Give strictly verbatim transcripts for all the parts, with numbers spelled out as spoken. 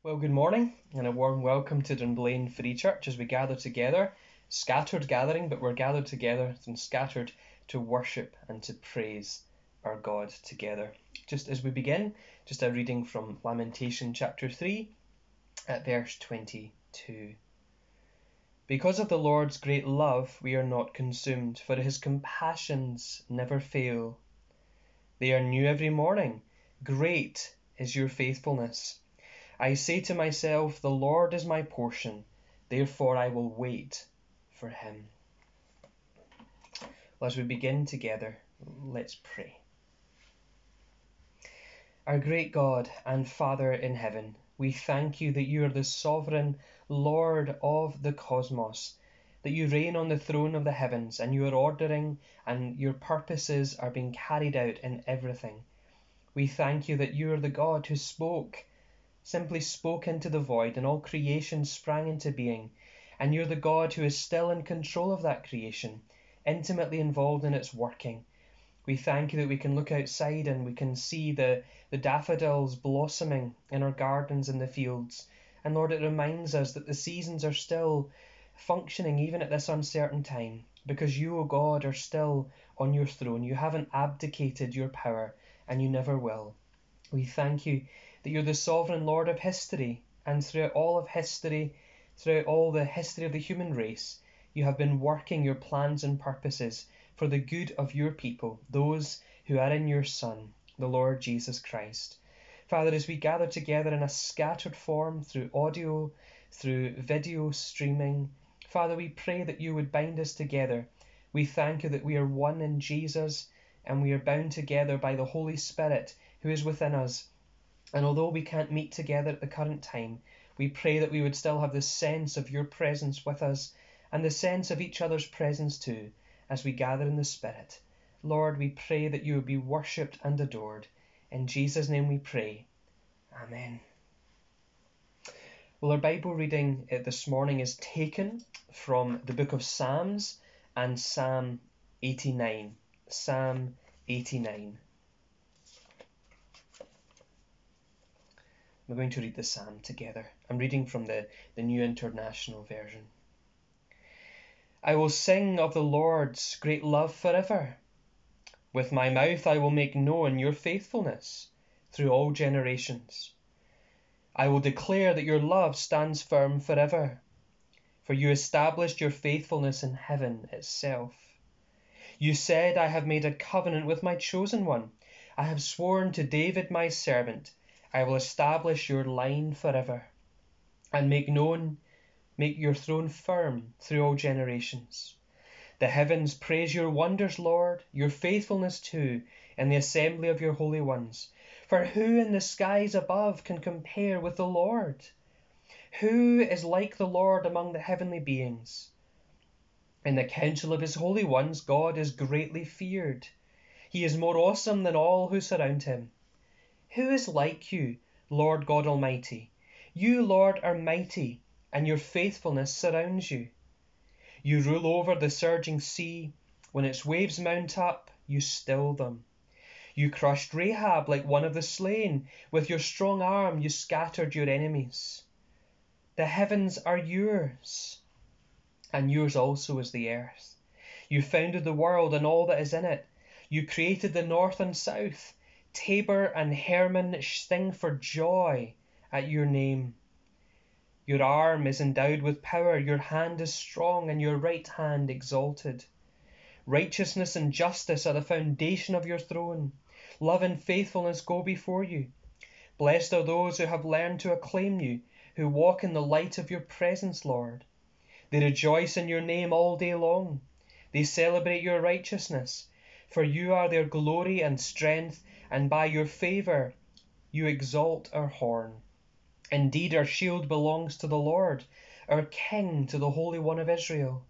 Well, good morning and a warm welcome to Dunblane Free Church as we gather together, scattered gathering, but we're gathered together and scattered to worship and to praise our God together. Just as we begin, just a reading from Lamentation chapter three at verse twenty-two. Because of the Lord's great love we are not consumed, for his compassions never fail. They are new every morning. Great is your faithfulness. I say to myself, the Lord is my portion, therefore I will wait for him. Well, as we begin together, let's pray. Our great God and Father in heaven, we thank you that you are the sovereign Lord of the cosmos, that you reign on the throne of the heavens and you are ordering and your purposes are being carried out in everything. We thank you that you are the God who spoke simply spoke into the void and all creation sprang into being, and you're the God who is still in control of that creation, intimately involved in its working. We thank you that we can look outside and we can see the, the daffodils blossoming in our gardens and the fields. And Lord, it reminds us that the seasons are still functioning even at this uncertain time, because you, O God, are still on your throne. You haven't abdicated your power, and you never will. We thank you that you're the sovereign Lord of history, and throughout all of history, throughout all the history of the human race, you have been working your plans and purposes for the good of your people, those who are in your Son, the Lord Jesus Christ. Father, as we gather together in a scattered form through audio, through video streaming, Father, we pray that you would bind us together. We thank you that we are one in Jesus, and we are bound together by the Holy Spirit who is within us. And although we can't meet together at the current time, we pray that we would still have the sense of your presence with us and the sense of each other's presence too as we gather in the Spirit. Lord, we pray that you would be worshipped and adored. In Jesus' name we pray. Amen. Well, our Bible reading this morning is taken from the book of Psalms and Psalm eighty-nine. Psalm eighty-nine. We're going to read the psalm together. I'm reading from the, the New International Version. I will sing of the Lord's great love forever. With my mouth I will make known your faithfulness through all generations. I will declare that your love stands firm forever, for you established your faithfulness in heaven itself. You said, I have made a covenant with my chosen one. I have sworn to David my servant, I will establish your line forever, and make known, make your throne firm through all generations. The heavens praise your wonders, Lord, your faithfulness too, in the assembly of your holy ones. For who in the skies above can compare with the Lord? Who is like the Lord among the heavenly beings? In the council of his holy ones, God is greatly feared. He is more awesome than all who surround him. Who is like you, Lord God Almighty? You, Lord, are mighty, and your faithfulness surrounds you. You rule over the surging sea. When its waves mount up, you still them. You crushed Rahab like one of the slain. With your strong arm you scattered your enemies. The heavens are yours, and yours also is the earth. You founded the world and all that is in it. You created the north and south. Tabor and Hermon sing for joy at your name. Your arm is endowed with power, your hand is strong, and your right hand exalted. Righteousness and justice are the foundation of your throne. Love and faithfulness go before you. Blessed are those who have learned to acclaim you, who walk in the light of your presence, Lord. They rejoice in your name all day long. They celebrate your righteousness, for you are their glory and strength, and by your favour you exalt our horn. Indeed, our shield belongs to the Lord, our King to the Holy One of Israel.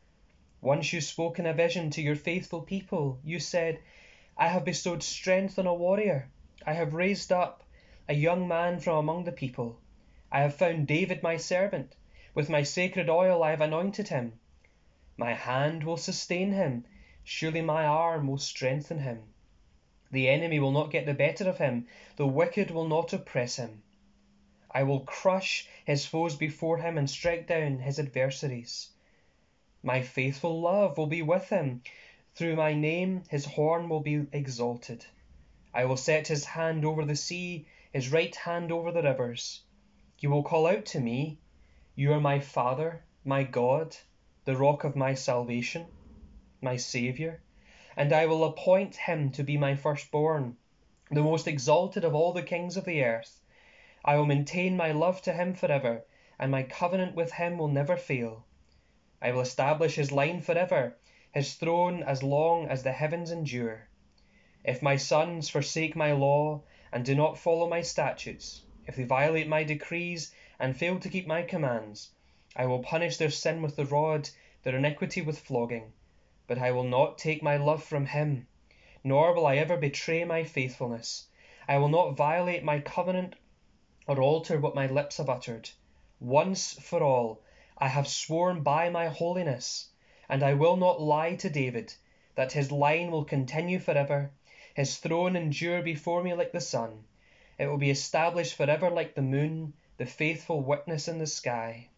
Once you spoke in a vision to your faithful people. You said, I have bestowed strength on a warrior. I have raised up a young man from among the people. I have found David my servant. With my sacred oil I have anointed him. My hand will sustain him. Surely my arm will strengthen him. The enemy will not get the better of him. The wicked will not oppress him. I will crush his foes before him and strike down his adversaries. My faithful love will be with him. Through my name his horn will be exalted. I will set his hand over the sea, his right hand over the rivers. He will call out to me, "You are my Father, my God, the rock of my salvation, my Saviour." And I will appoint him to be my firstborn, the most exalted of all the kings of the earth. I will maintain my love to him forever, and my covenant with him will never fail. I will establish his line forever, his throne as long as the heavens endure. If my sons forsake my law and do not follow my statutes, if they violate my decrees and fail to keep my commands, I will punish their sin with the rod, their iniquity with flogging. But I will not take my love from him, nor will I ever betray my faithfulness. I will not violate my covenant or alter what my lips have uttered. Once for all, I have sworn by my holiness, and I will not lie to David, that his line will continue forever, his throne endure before me like the sun. It will be established forever like the moon, the faithful witness in the sky.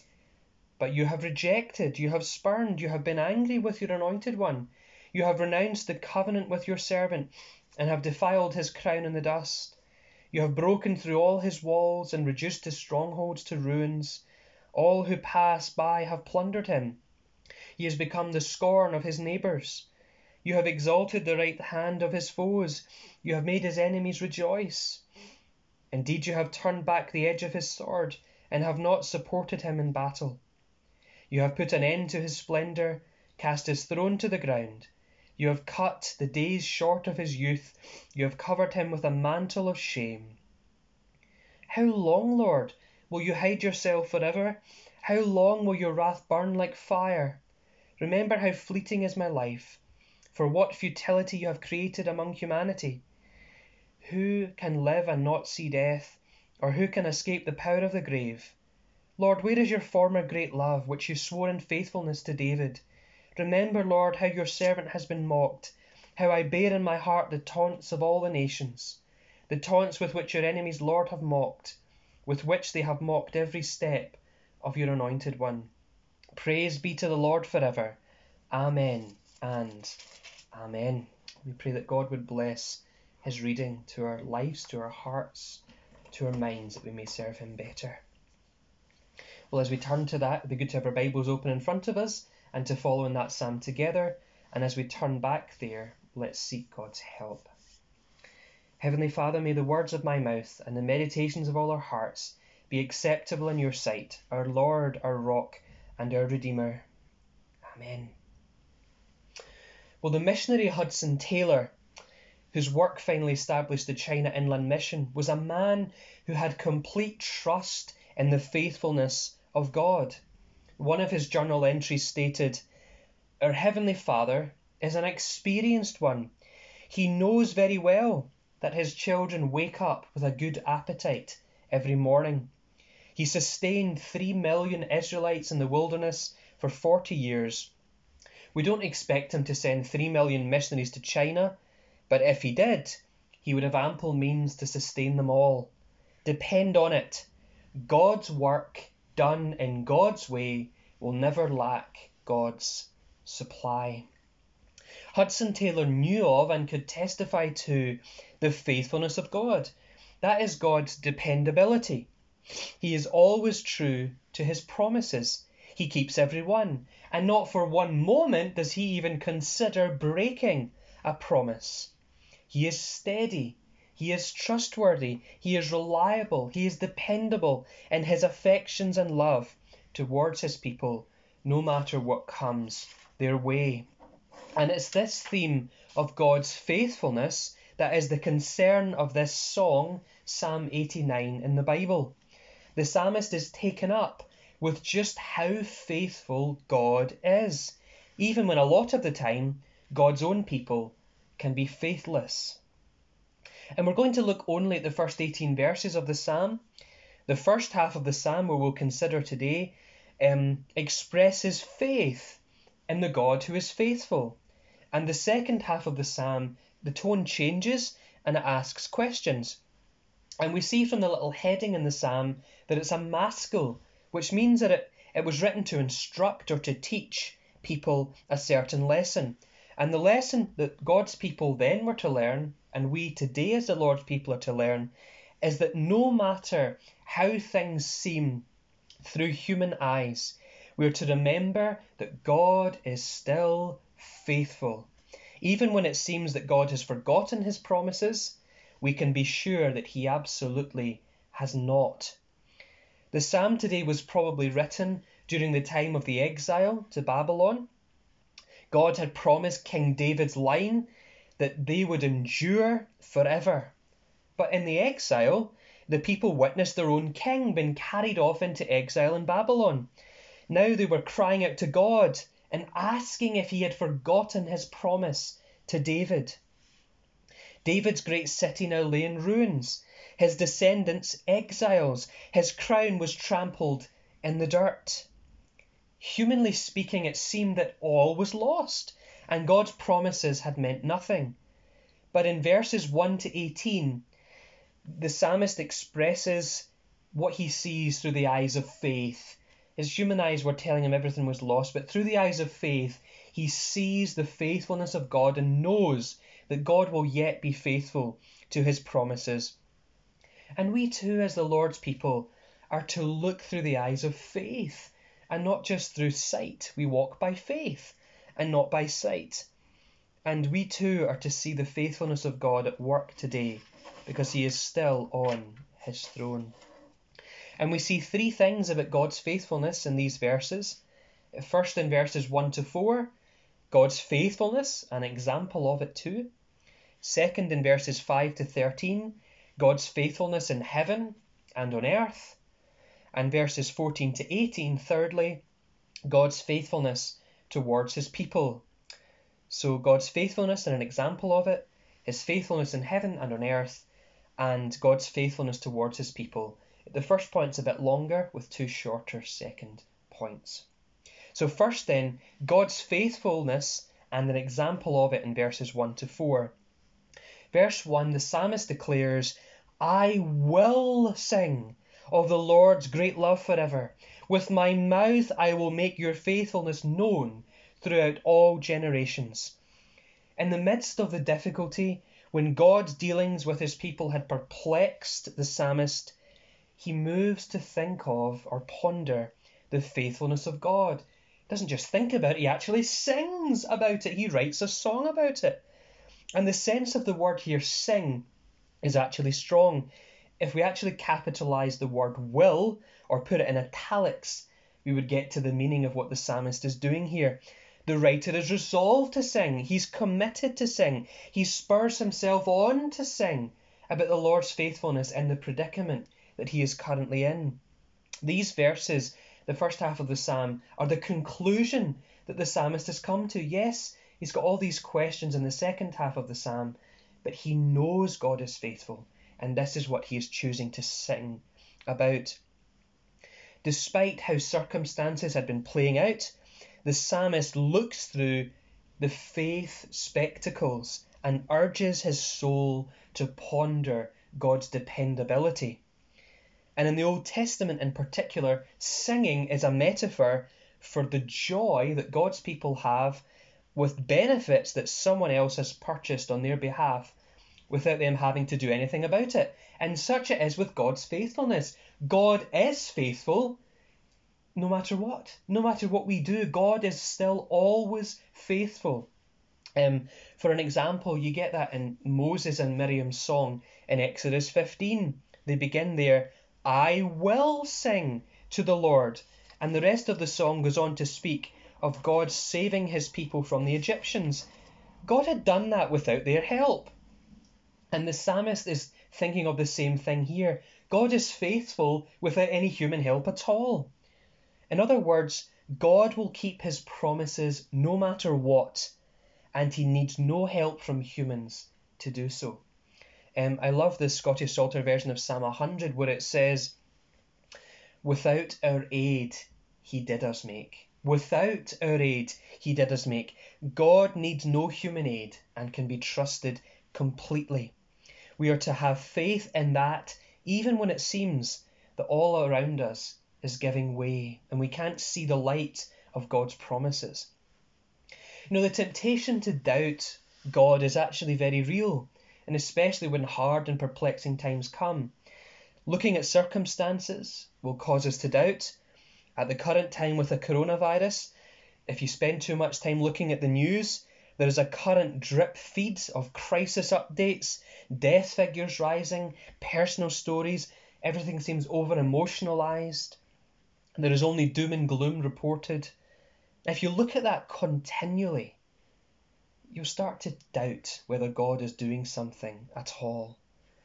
But you have rejected, you have spurned, you have been angry with your anointed one. You have renounced the covenant with your servant, and have defiled his crown in the dust. You have broken through all his walls and reduced his strongholds to ruins. All who pass by have plundered him. He has become the scorn of his neighbours. You have exalted the right hand of his foes. You have made his enemies rejoice. Indeed, you have turned back the edge of his sword, and have not supported him in battle. You have put an end to his splendour, cast his throne to the ground. You have cut the days short of his youth. You have covered him with a mantle of shame. How long, Lord, will you hide yourself forever? How long will your wrath burn like fire? Remember how fleeting is my life. For what futility you have created among humanity. Who can live and not see death? Or who can escape the power of the grave? Lord, where is your former great love, which you swore in faithfulness to David? Remember, Lord, how your servant has been mocked, how I bear in my heart the taunts of all the nations, the taunts with which your enemies, Lord, have mocked, with which they have mocked every step of your anointed one. Praise be to the Lord forever. Amen and amen. We pray that God would bless his reading to our lives, to our hearts, to our minds, that we may serve him better. Well, as we turn to that, it'd be good to have our Bibles open in front of us and to follow in that psalm together. And as we turn back there, let's seek God's help. Heavenly Father, may the words of my mouth and the meditations of all our hearts be acceptable in your sight, our Lord, our rock, and our Redeemer. Amen. Well, the missionary Hudson Taylor, whose work finally established the China Inland Mission, was a man who had complete trust in the faithfulness of God. One of his journal entries stated, "Our Heavenly Father is an experienced one. He knows very well that his children wake up with a good appetite every morning. He sustained three million Israelites in the wilderness for forty years. We don't expect him to send three million missionaries to China, but if he did, he would have ample means to sustain them all. Depend on it, God's work done in God's way will never lack God's supply." Hudson Taylor knew of and could testify to the faithfulness of God. That is God's dependability. He is always true to his promises. He keeps every one, and not for one moment does he even consider breaking a promise. He is steady. He is trustworthy. He is reliable. He is dependable in his affections and love towards his people, no matter what comes their way. And it's this theme of God's faithfulness that is the concern of this song, Psalm eighty-nine in the Bible. The psalmist is taken up with just how faithful God is, even when a lot of the time God's own people can be faithless. And we're going to look only at the first eighteen verses of the psalm. The first half of the psalm, we will consider today, um, expresses faith in the God who is faithful. And the second half of the psalm, the tone changes and it asks questions. And we see from the little heading in the psalm that it's a maskil, which means that it, it was written to instruct or to teach people a certain lesson. And the lesson that God's people then were to learn, and we today as the Lord's people are to learn, is that no matter how things seem through human eyes, we're to remember that God is still faithful. Even when it seems that God has forgotten his promises, we can be sure that he absolutely has not. The psalm today was probably written during the time of the exile to Babylon. God had promised King David's line that they would endure forever. But in the exile, the people witnessed their own king being carried off into exile in Babylon. Now they were crying out to God and asking if he had forgotten his promise to David. David's great city now lay in ruins, his descendants exiles, his crown was trampled in the dirt. Humanly speaking, it seemed that all was lost, and God's promises had meant nothing. But in verses one to eighteen, the psalmist expresses what he sees through the eyes of faith. His human eyes were telling him everything was lost, but through the eyes of faith, he sees the faithfulness of God and knows that God will yet be faithful to his promises. And we too, as the Lord's people, are to look through the eyes of faith, and not just through sight. We walk by faith and not by sight. And we too are to see the faithfulness of God at work today, because he is still on his throne. And we see three things about God's faithfulness in these verses. First, in verses one to four, God's faithfulness, an example of it too. Second, in verses five to thirteen, God's faithfulness in heaven and on earth. And verses fourteen to eighteen, thirdly, God's faithfulness towards his people. So God's faithfulness and an example of it, his faithfulness in heaven and on earth, and God's faithfulness towards his people. The first point's a bit longer with two shorter second points. So first then, God's faithfulness and an example of it in verses one to four. Verse one, the psalmist declares, I will sing of the Lord's great love forever. With my mouth I will make your faithfulness known throughout all generations. In the midst of the difficulty, when God's dealings with his people had perplexed the psalmist, he moves to think of or ponder the faithfulness of God. He doesn't just think about it, he actually sings about it. He writes a song about it. And the sense of the word here, sing, is actually strong. If we actually capitalize the word will, or put it in italics, we would get to the meaning of what the psalmist is doing here. The writer is resolved to sing. He's committed to sing. He spurs himself on to sing about the Lord's faithfulness in the predicament that he is currently in. These verses, the first half of the psalm, are the conclusion that the psalmist has come to. Yes, he's got all these questions in the second half of the psalm, but he knows God is faithful, and this is what he is choosing to sing about. Despite how circumstances had been playing out, the psalmist looks through the faith spectacles and urges his soul to ponder God's dependability. And in the Old Testament in particular, singing is a metaphor for the joy that God's people have with benefits that someone else has purchased on their behalf without them having to do anything about it. And such it is with God's faithfulness. God is faithful no matter what. No matter what we do, God is still always faithful. Um, for an example, you get that in Moses and Miriam's song in Exodus fifteen. They begin there, I will sing to the Lord. And the rest of the song goes on to speak of God saving his people from the Egyptians. God had done that without their help. And the psalmist is thinking of the same thing here. God is faithful without any human help at all. In other words, God will keep his promises no matter what, and he needs no help from humans to do so. Um, I love the Scottish Psalter version of Psalm one hundred where it says, without our aid, he did us make. Without our aid, he did us make. God needs no human aid and can be trusted completely. We are to have faith in that even when it seems that all around us is giving way and we can't see the light of God's promises. You know, the temptation to doubt God is actually very real, and especially when hard and perplexing times come. Looking at circumstances will cause us to doubt. At the current time with the coronavirus, if you spend too much time looking at the news, there is a current drip feed of crisis updates, death figures rising, personal stories. Everything seems over-emotionalised. There is only doom and gloom reported. If you look at that continually, you'll start to doubt whether God is doing something at all.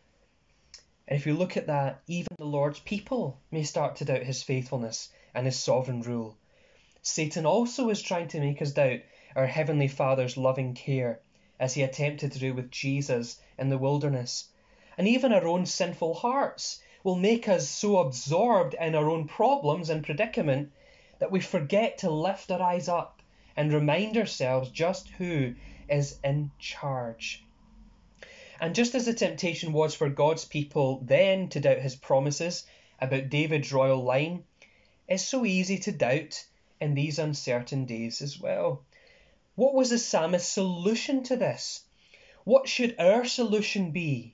And if you look at that, even the Lord's people may start to doubt his faithfulness and his sovereign rule. Satan also is trying to make us doubt our Heavenly Father's loving care, as he attempted to do with Jesus in the wilderness. And even our own sinful hearts will make us so absorbed in our own problems and predicament that we forget to lift our eyes up and remind ourselves just who is in charge. And just as the temptation was for God's people then to doubt his promises about David's royal line, it's so easy to doubt in these uncertain days as well. What was the psalmist's solution to this? What should our solution be?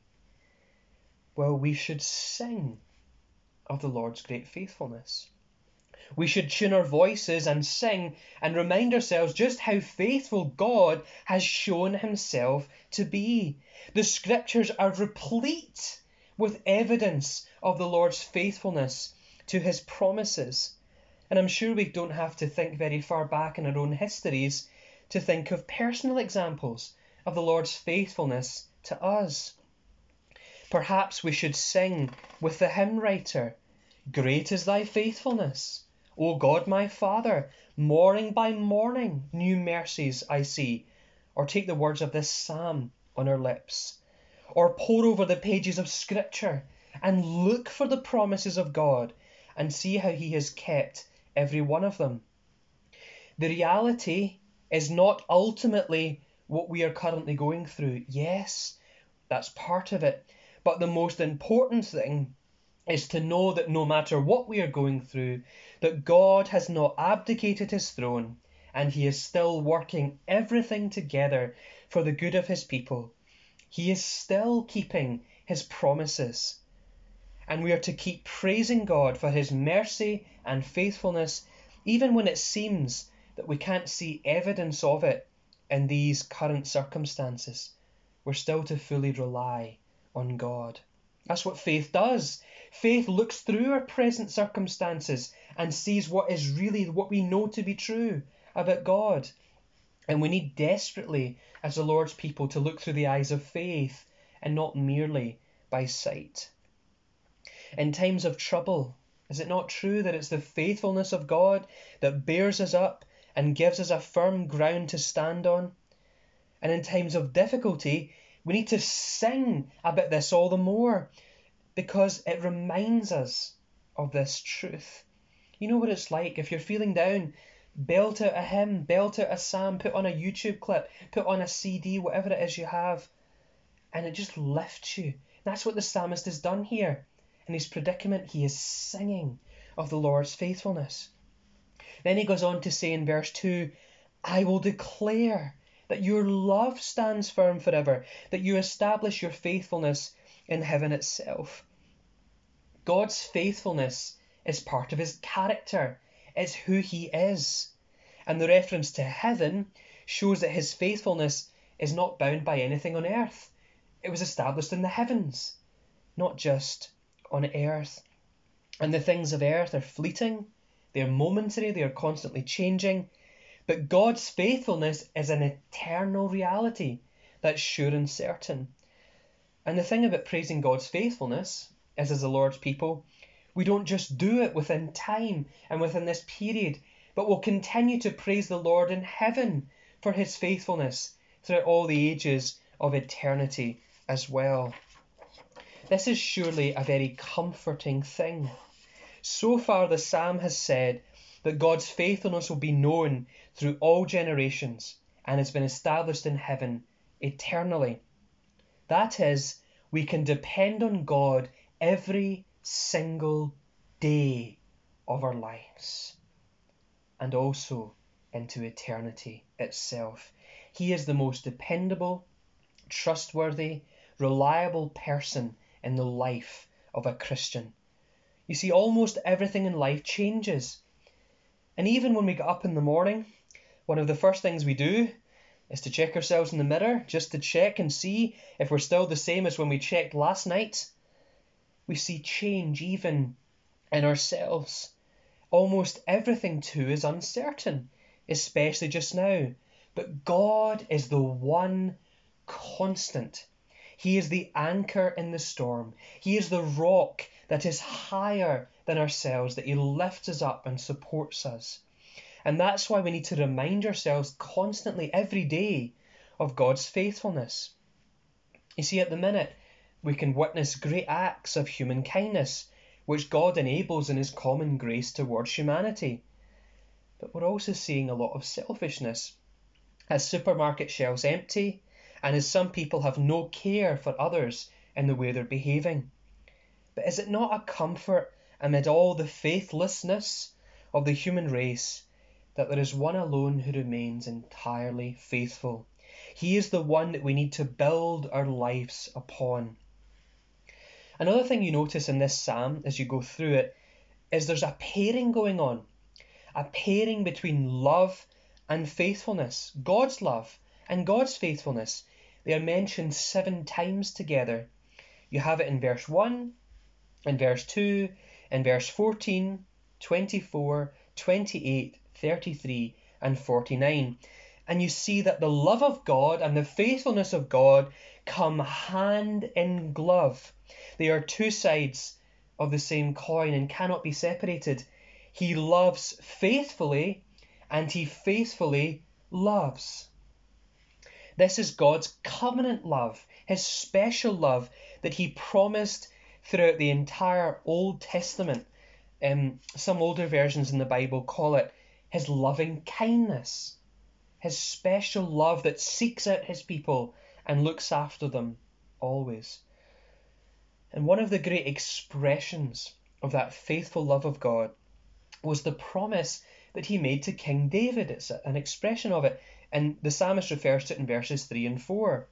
Well, we should sing of the Lord's great faithfulness. We should tune our voices and sing and remind ourselves just how faithful God has shown himself to be. The scriptures are replete with evidence of the Lord's faithfulness to his promises. And I'm sure we don't have to think very far back in our own histories to think of personal examples of the Lord's faithfulness to us. Perhaps we should sing with the hymn writer, "Great is thy faithfulness, O God my Father, morning by morning new mercies I see." Or take the words of this psalm on our lips. Or pore over the pages of Scripture and look for the promises of God and see how he has kept every one of them. The reality is not ultimately what we are currently going through. Yes, that's part of it. But the most important thing is to know that no matter what we are going through, that God has not abdicated his throne and he is still working everything together for the good of his people. He is still keeping his promises. And we are to keep praising God for his mercy and faithfulness, even when it seems that we can't see evidence of it in these current circumstances. We're still to fully rely on God. That's what faith does. Faith looks through our present circumstances and sees what is really what we know to be true about God. And we need desperately, as the Lord's people, to look through the eyes of faith and not merely by sight. In times of trouble, is it not true that it's the faithfulness of God that bears us up and gives us a firm ground to stand on? And in times of difficulty, we need to sing about this all the more because it reminds us of this truth. You know what it's like if you're feeling down, belt out a hymn, belt out a psalm, put on a YouTube clip, put on a C D, whatever it is you have, and it just lifts you. That's what the psalmist has done here. In his predicament, he is singing of the Lord's faithfulness. Then he goes on to say in verse two, "I will declare that your love stands firm forever, that you establish your faithfulness in heaven itself." God's faithfulness is part of his character. It's who he is. And the reference to heaven shows that his faithfulness is not bound by anything on earth. It was established in the heavens, not just on earth. And the things of earth are fleeting, they are momentary, they are constantly changing. But God's faithfulness is an eternal reality that's sure and certain. And the thing about praising God's faithfulness is, as the Lord's people, we don't just do it within time and within this period, but we'll continue to praise the Lord in heaven for his faithfulness throughout all the ages of eternity as well. This is surely a very comforting thing. So far the psalm has said that God's faithfulness will be known through all generations and has been established in heaven eternally. That is, we can depend on God every single day of our lives, and also into eternity itself. He is the most dependable, trustworthy, reliable person in the life of a Christian. You see, almost everything in life changes. And even when we get up in the morning, one of the first things we do is to check ourselves in the mirror, just to check and see if we're still the same as when we checked last night. We see change even in ourselves. Almost everything too is uncertain, especially just now. But God is the one constant. He is the anchor in the storm. He is the rock that is higher than ourselves, that He lifts us up and supports us. And that's why we need to remind ourselves constantly, every day, of God's faithfulness. You see, at the minute, we can witness great acts of human kindness, which God enables in His common grace towards humanity. But we're also seeing a lot of selfishness, as supermarket shelves empty, and as some people have no care for others in the way they're behaving. But is it not a comfort amid all the faithlessness of the human race that there is one alone who remains entirely faithful? He is the one that we need to build our lives upon. Another thing you notice in this psalm as you go through it is there's a pairing going on, a pairing between love and faithfulness, God's love and God's faithfulness. They are mentioned seven times together. You have it in verse one, in verse two, in verse fourteen, twenty-four, twenty-eight, thirty-three, and forty-nine. And you see that the love of God and the faithfulness of God come hand in glove. They are two sides of the same coin and cannot be separated. He loves faithfully, and He faithfully loves. This is God's covenant love, His special love that He promised throughout the entire Old Testament. Um, some older versions in the Bible call it His loving kindness, His special love that seeks out His people and looks after them always. And one of the great expressions of that faithful love of God was the promise that He made to King David. It's an expression of it, and the psalmist refers to it in verses three and four.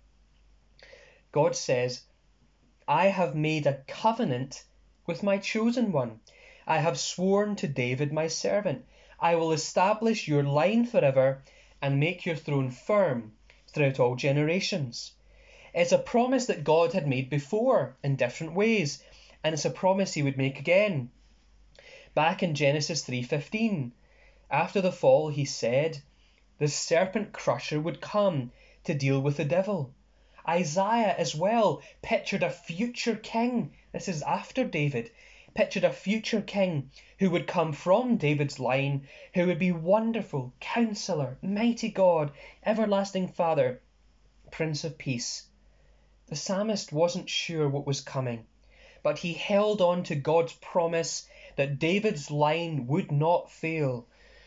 God says, "I have made a covenant with my chosen one. I have sworn to David my servant. I will establish your line forever and make your throne firm throughout all generations." It's a promise that God had made before in different ways, and it's a promise He would make again. Back in Genesis three fifteen, after the fall, He said the serpent crusher would come to deal with the devil. Isaiah as well pictured a future king. This is after David. Pictured a future king who would come from David's line, who would be wonderful, Counselor, Mighty God, Everlasting Father, Prince of Peace. The psalmist wasn't sure what was coming, but he held on to God's promise that David's line would not fail.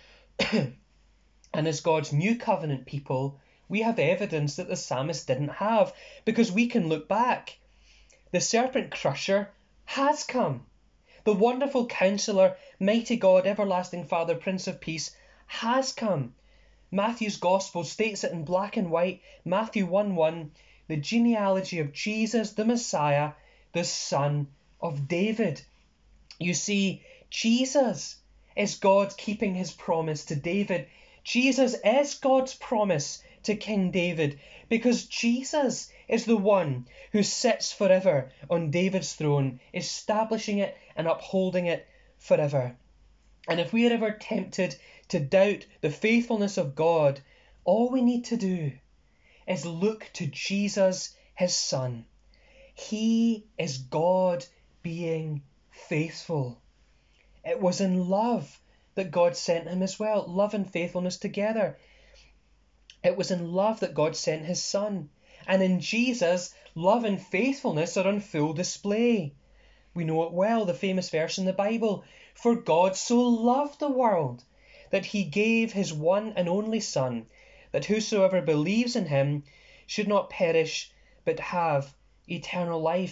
And as God's new covenant people, we have evidence that the psalmist didn't have, because we can look back. The serpent crusher has come. The wonderful Counselor, Mighty God, Everlasting Father, Prince of Peace has come. Matthew's Gospel states it in black and white, Matthew one one, the genealogy of Jesus, the Messiah, the Son of David. You see, Jesus is God keeping His promise to David. Jesus is God's promise to King David, because Jesus is the one who sits forever on David's throne, establishing it and upholding it forever. And if we are ever tempted to doubt the faithfulness of God, all we need to do is look to Jesus, His Son. He is God being faithful. It was in love that God sent Him as well, love and faithfulness together. It was in love that God sent His Son. And in Jesus, love and faithfulness are on full display. We know it well, the famous verse in the Bible, "For God so loved the world that He gave His one and only Son, that whosoever believes in Him should not perish but have eternal life."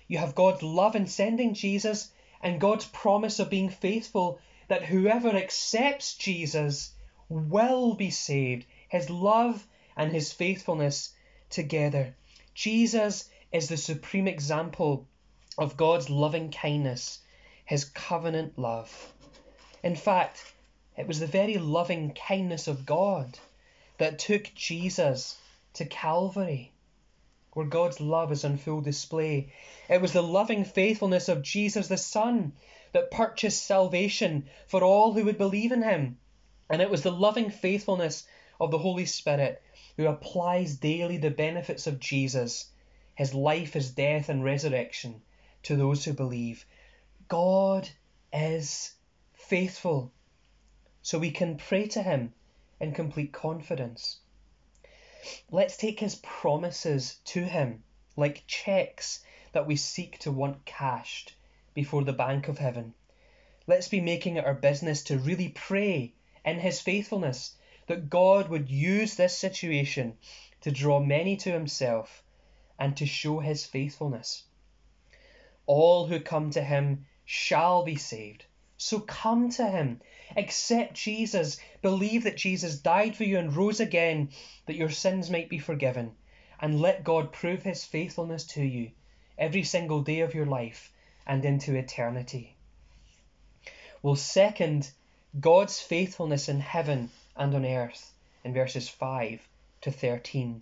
You have God's love in sending Jesus and God's promise of being faithful, that whoever accepts Jesus will be saved. His love and his faithfulness together. Jesus is the supreme example of God's loving kindness, his covenant love. In fact, it was the very loving kindness of God that took Jesus to Calvary, where God's love is on full display. It was the loving faithfulness of Jesus the Son that purchased salvation for all who would believe in him. And it was the loving faithfulness of the Holy Spirit who applies daily the benefits of Jesus, his life, his death and resurrection, to those who believe. God is faithful, so we can pray to him in complete confidence. Let's take his promises to him like checks that we seek to want cashed before the bank of heaven. Let's be making it our business to really pray in his faithfulness that God would use this situation to draw many to himself and to show his faithfulness. All who come to him shall be saved. So come to him, accept Jesus, believe that Jesus died for you and rose again, that your sins might be forgiven, and let God prove his faithfulness to you every single day of your life and into eternity. Well, second, God's faithfulness in heaven and on earth in verses five to thirteen.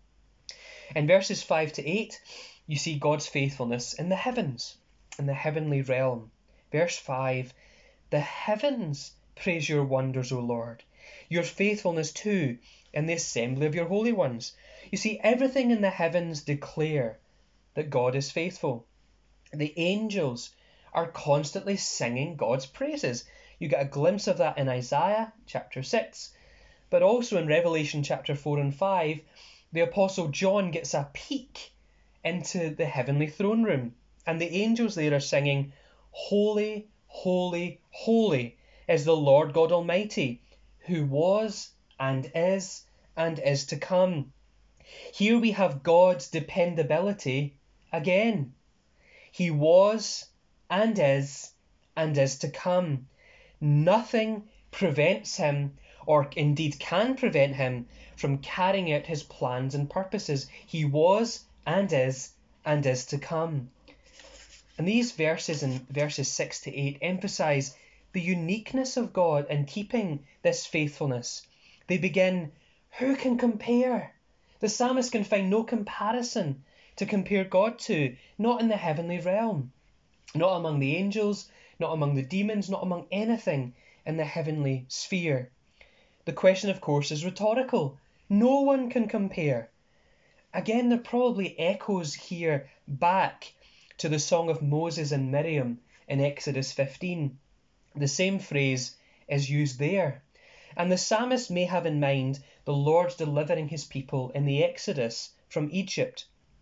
In verses five to eight, you see God's faithfulness in the heavens, in the heavenly realm. Verse five, the heavens praise your wonders, O Lord, your faithfulness too in the assembly of your holy ones. You see, everything in the heavens declare that God is faithful. The angels are constantly singing God's praises. You get a glimpse of that in Isaiah chapter six, but also in Revelation chapter four and five, the Apostle John gets a peek into the heavenly throne room, and the angels there are singing, Holy, holy, holy is the Lord God Almighty, who was and is and is to come. Here we have God's dependability again. He was and is and is to come. Nothing prevents him, or indeed can prevent him, from carrying out his plans and purposes. He was and is and is to come. And these verses in verses six to eight emphasize the uniqueness of God in keeping this faithfulness. They begin, who can compare? The psalmist can find no comparison to compare God to, not in the heavenly realm, not among the angels, not among the demons, not among anything in the heavenly sphere. The question, of course, is rhetorical. No one can compare. Again, there probably echoes here back to the song of Moses and Miriam in Exodus fifteen. The same phrase is used there. And the psalmist may have in mind the Lord delivering his people in the Exodus from Egypt.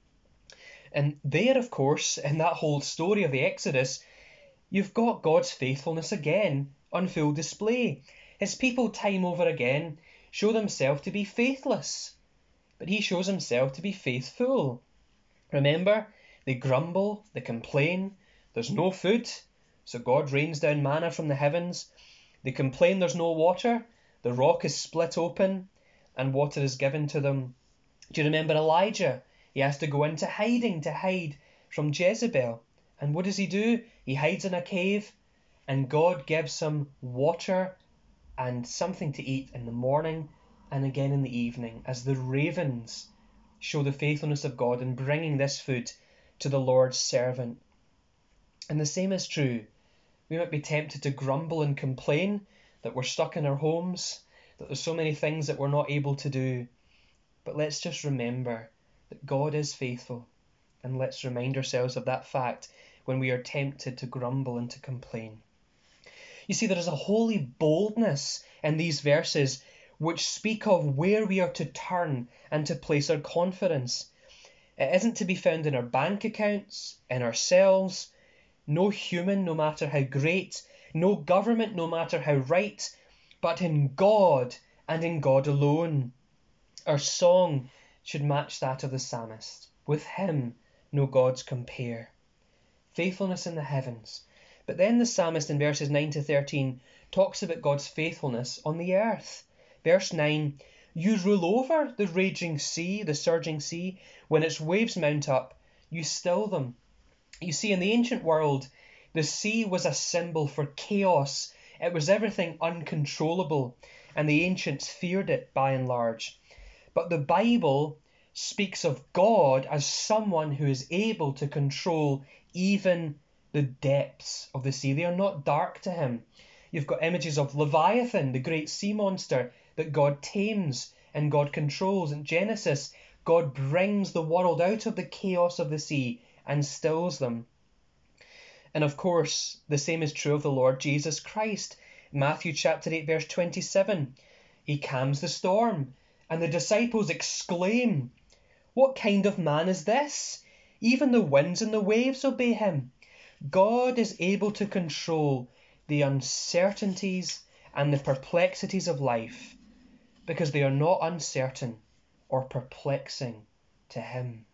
And there, of course, in that whole story of the Exodus, you've got God's faithfulness again on full display. His people time over again show themselves to be faithless, but he shows himself to be faithful. Remember, they grumble, they complain, there's no food, so God rains down manna from the heavens. They complain there's no water, the rock is split open, and water is given to them. Do you remember Elijah? He has to go into hiding to hide from Jezebel. And what does he do? He hides in a cave, and God gives him water and something to eat in the morning and again in the evening, as the ravens show the faithfulness of God in bringing this food to the Lord's servant. And the same is true. We might be tempted to grumble and complain that we're stuck in our homes, that there's so many things that we're not able to do. But let's just remember that God is faithful, and let's remind ourselves of that fact when we are tempted to grumble and to complain. You see, there is a holy boldness in these verses which speak of where we are to turn and to place our confidence. It isn't to be found in our bank accounts, in ourselves, no human, no matter how great, no government, no matter how right, but in God and in God alone. Our song should match that of the psalmist. With him no gods compare. faithfulness in the heavens. But then the psalmist in verses nine to thirteen talks about God's faithfulness on the earth. Verse nine, you rule over the raging sea, the surging sea. When its waves mount up, you still them. You see, in the ancient world, the sea was a symbol for chaos. It was everything uncontrollable, and the ancients feared it by and large. But the Bible speaks of God as someone who is able to control even the depths of the sea. They are not dark to him. You've got images of Leviathan, the great sea monster that God tames and God controls. In Genesis, God brings the world out of the chaos of the sea and stills them. And of course, the same is true of the Lord Jesus Christ. Matthew chapter eight, verse twenty-seven. He calms the storm, and the disciples exclaim, what kind of man is this? Even the winds and the waves obey him. God is able to control the uncertainties and the perplexities of life because they are not uncertain or perplexing to him.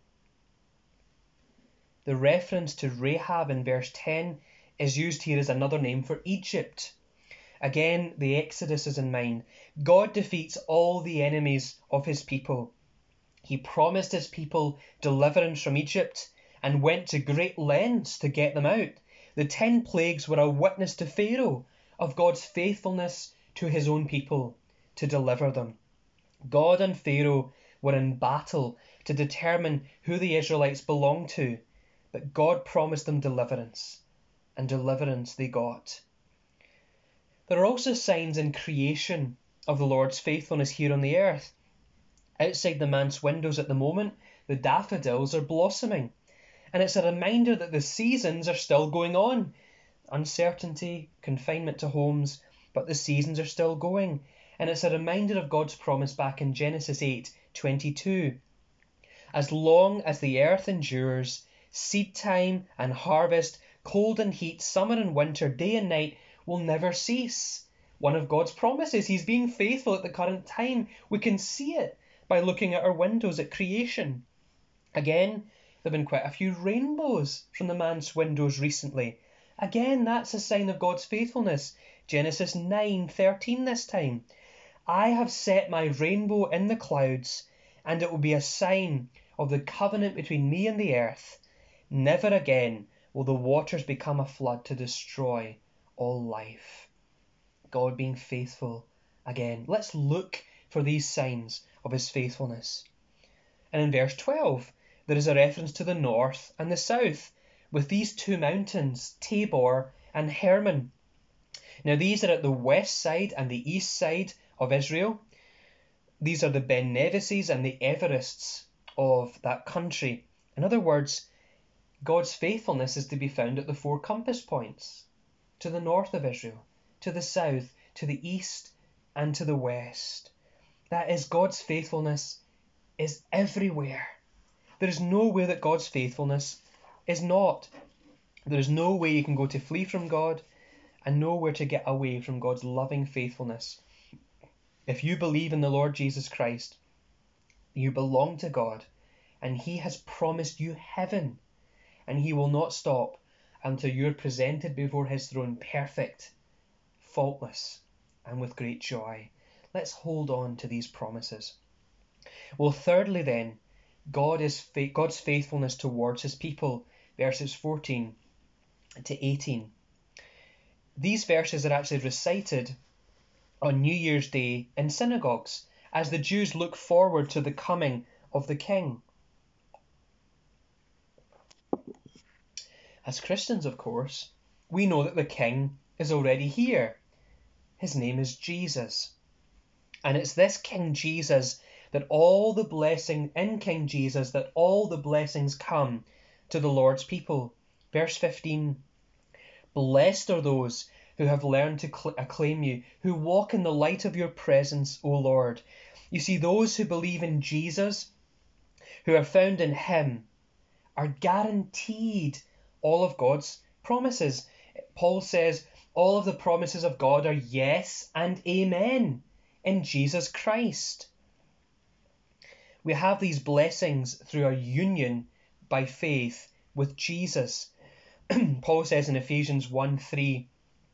The reference to Rahab in verse ten is used here as another name for Egypt. Again, the Exodus is in mind. God defeats all the enemies of his people. He promised his people deliverance from Egypt and went to great lengths to get them out. The ten plagues were a witness to Pharaoh of God's faithfulness to his own people to deliver them. God and Pharaoh were in battle to determine who the Israelites belonged to, but God promised them deliverance, and deliverance they got. There are also signs in creation of the Lord's faithfulness here on the earth. Outside the manse windows at the moment, the daffodils are blossoming, and it's a reminder that the seasons are still going on. Uncertainty, confinement to homes, but the seasons are still going, and it's a reminder of God's promise back in Genesis eight twenty-two. As long as the earth endures, seed time and harvest, cold and heat, summer and winter, day and night will never cease. One of God's promises. He's being faithful at the current time. We can see it by looking at our windows at creation. Again, there have been quite a few rainbows from the manse windows recently. Again, that's a sign of God's faithfulness. Genesis nine thirteen this time. I have set my rainbow in the clouds, and it will be a sign of the covenant between me and the earth. Never again will the waters become a flood to destroy all life. God being faithful again. Let's look for these signs of his faithfulness. And in verse twelve, there is a reference to the north and the south, with these two mountains, Tabor and Hermon. Now these are at the west side and the east side of Israel. These are the Ben Nevises and the Everests of that country. In other words, God's faithfulness is to be found at the four compass points, to the north of Israel, to the south, to the east, and to the west. That is, God's faithfulness is everywhere. There is no way that God's faithfulness is not. There is no way you can go to flee from God and nowhere to get away from God's loving faithfulness. If you believe in the Lord Jesus Christ, you belong to God, and he has promised you heaven, and he will not stop until you're presented before his throne perfect, faultless, and with great joy. Let's hold on to these promises. Well, thirdly then, God is fa- God's faithfulness towards his people, verses fourteen to eighteen. These verses are actually recited on New Year's Day in synagogues as the Jews look forward to the coming of the King. As Christians, of course, we know that the King is already here. His name is Jesus. And it's this King Jesus that all the blessing, in King Jesus, that all the blessings come to the Lord's people. Verse fifteen, blessed are those who have learned to cl- acclaim you, who walk in the light of your presence, O Lord. You see, those who believe in Jesus, who are found in him, are guaranteed all of God's promises. Paul says all of the promises of God are yes and amen in Jesus Christ. We have these blessings through our union by faith with Jesus. Paul says in Ephesians one three,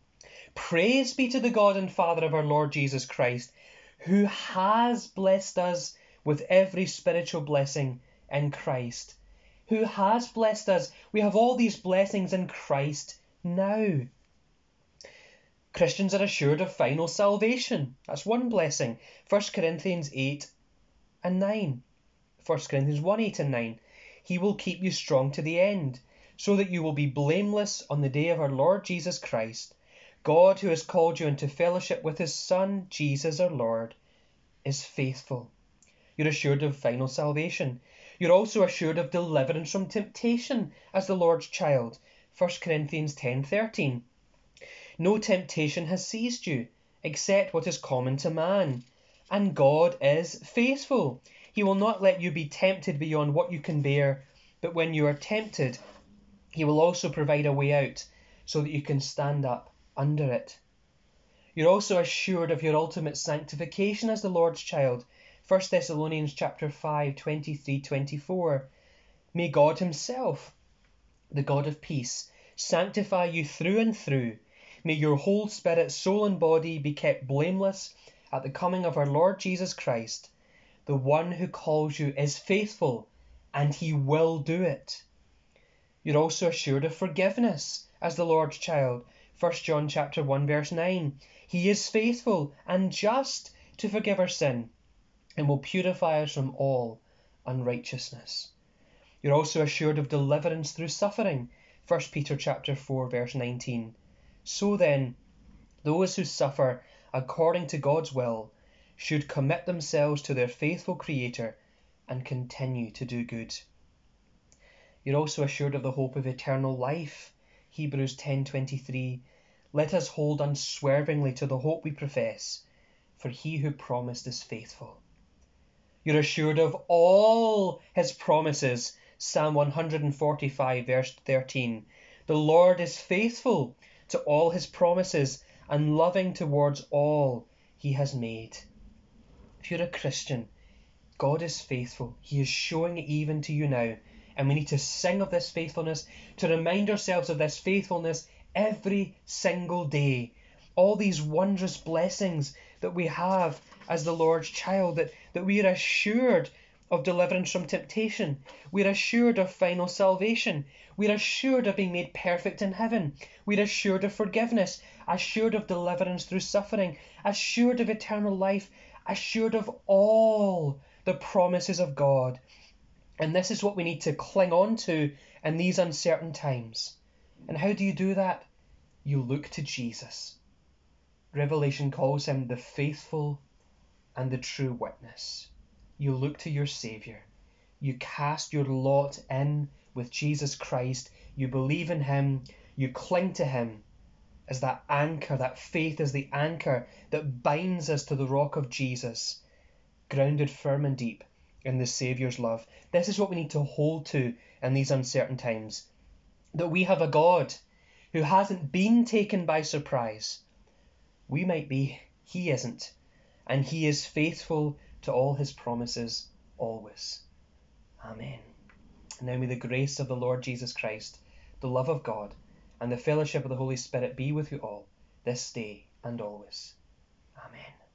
"Praise be to the God and Father of our Lord Jesus Christ, who has blessed us with every spiritual blessing in Christ." Who has blessed us. We have all these blessings in Christ now. Christians are assured of final salvation. That's one blessing. First Corinthians eight and nine. First Corinthians one, eight and nine. "He will keep you strong to the end, so that you will be blameless on the day of our Lord Jesus Christ. God, who has called you into fellowship with his Son, Jesus our Lord, is faithful." You're assured of final salvation. You're also assured of deliverance from temptation as the Lord's child. First Corinthians ten thirteen. "No temptation has seized you, except what is common to man. And God is faithful. He will not let you be tempted beyond what you can bear, but when you are tempted, he will also provide a way out, so that you can stand up under it." You're also assured of your ultimate sanctification as the Lord's child. First Thessalonians chapter five, twenty-three, twenty-four. "May God himself, the God of peace, sanctify you through and through. May your whole spirit, soul, and body be kept blameless at the coming of our Lord Jesus Christ. The one who calls you is faithful, and he will do it." You're also assured of forgiveness as the Lord's child. First John chapter one, verse nine. "He is faithful and just to forgive our sin, and will purify us from all unrighteousness." You're also assured of deliverance through suffering. First Peter chapter four, verse nineteen. "So then, those who suffer according to God's will should commit themselves to their faithful Creator and continue to do good." You're also assured of the hope of eternal life. Hebrews ten twenty-three. "Let us hold unswervingly to the hope we profess, for he who promised is faithful." You're assured of all his promises. Psalm one forty-five, verse thirteen. "The Lord is faithful to all his promises and loving towards all he has made." If you're a Christian, God is faithful. He is showing it even to you now. And we need to sing of this faithfulness, to remind ourselves of this faithfulness every single day. All these wondrous blessings that we have as the Lord's child, that, that we are assured of deliverance from temptation. We're assured of final salvation. We're assured of being made perfect in heaven. We're assured of forgiveness, assured of deliverance through suffering, assured of eternal life, assured of all the promises of God. And this is what we need to cling on to in these uncertain times. And how do you do that? You look to Jesus. Revelation calls him the faithful and the true witness. You look to your Saviour. You cast your lot in with Jesus Christ. You believe in him. You cling to him as that anchor. That faith is the anchor that binds us to the rock of Jesus, grounded firm and deep in the Saviour's love. This is what we need to hold to in these uncertain times. That we have a God who hasn't been taken by surprise. We might be, he isn't. And he is faithful to all his promises always. Amen. And now may the grace of the Lord Jesus Christ, the love of God, and the fellowship of the Holy Spirit be with you all this day and always. Amen.